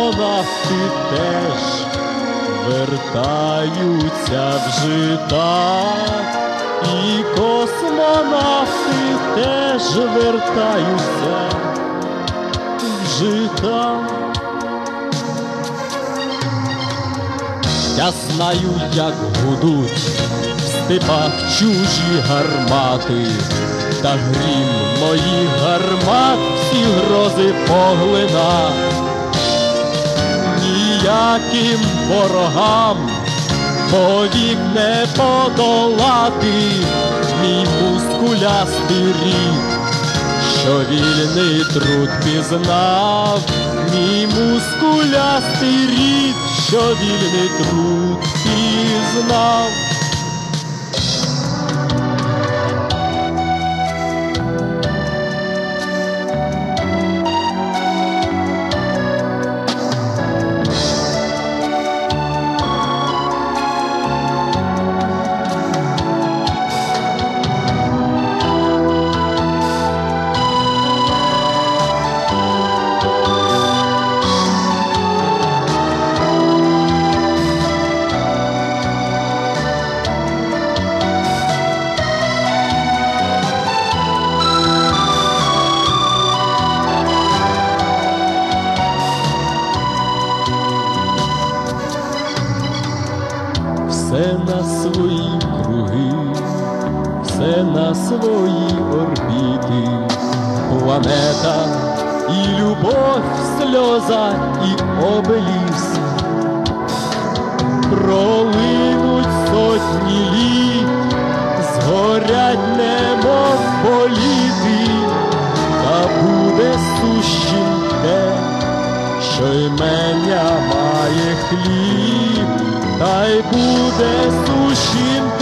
космонавти теж вертаються в жита, і космонавти теж вертаються в жита. Я знаю, як гудуть в степах чужі гармати, та грім моїх гармат всі грози поглина. Ніяким ворогам повік не подолати мій мускулястий рід, що вільний труд пізнав, мій мускулястий рід, що вільний труд пізнав. Все на свої круги, все на свої орбіти, планета і любов, сльоза і обеліск. Пролинуть сотні літ, згорять немов політи, та буде сущим те, що імення має хліб. Та й буде сущим